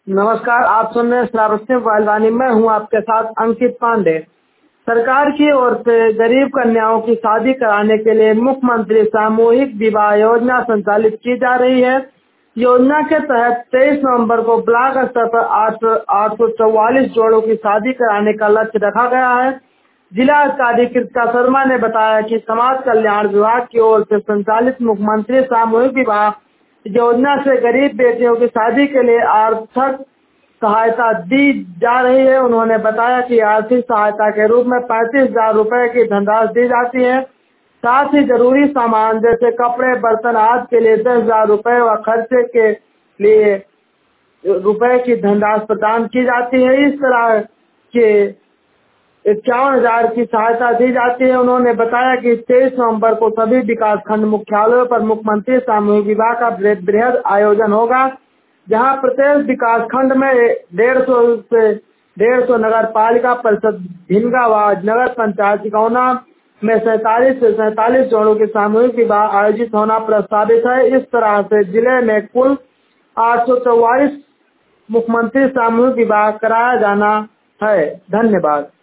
नमस्कार, आप सुन रहे हैं श्रावस्ती वालवानी। मैं हूं आपके साथ अंकित पांडे। सरकार की ओर से गरीब कन्याओं की शादी कराने के लिए मुख्यमंत्री सामूहिक विवाह योजना संचालित की जा रही है। योजना के तहत 23 नवंबर को ब्लॉक स्तर पर 844 जोड़ों की शादी कराने का लक्ष्य रखा गया है। जिला अधिकारी कृतिका शर्मा ने बताया कि समाज कल्याण विभाग की ओर से संचालित मुख्यमंत्री सामूहिक विवाह योजना से गरीब बेटियों की शादी के लिए आर्थिक सहायता दी जा रही है। उन्होंने बताया कि आर्थिक सहायता के रूप में 35,000 रुपए की धनराशि दी जाती है। साथ ही जरूरी सामान जैसे कपड़े, बर्तन आदि के लिए 10,000 रुपए व खर्चे के लिए रुपए की धनराशि प्रदान की जाती है। इस तरह के 51,000 की सहायता दी जाती है। उन्होंने बताया कि 23 नवंबर को सभी विकास खंड मुख्यालयों पर मुख्यमंत्री सामूहिक विवाह का बृहद आयोजन होगा, जहां प्रत्येक विकास खंड में 150 से 150 नगर पालिका परिषद भिनगा व नगर पंचायत गौना में 47 से 47 जोड़ों के सामूहिक विवाह आयोजित होना प्रस्तावित है। इस तरह से जिले में कुल 844 मुख्यमंत्री सामूहिक विवाह कराया जाना है। धन्यवाद।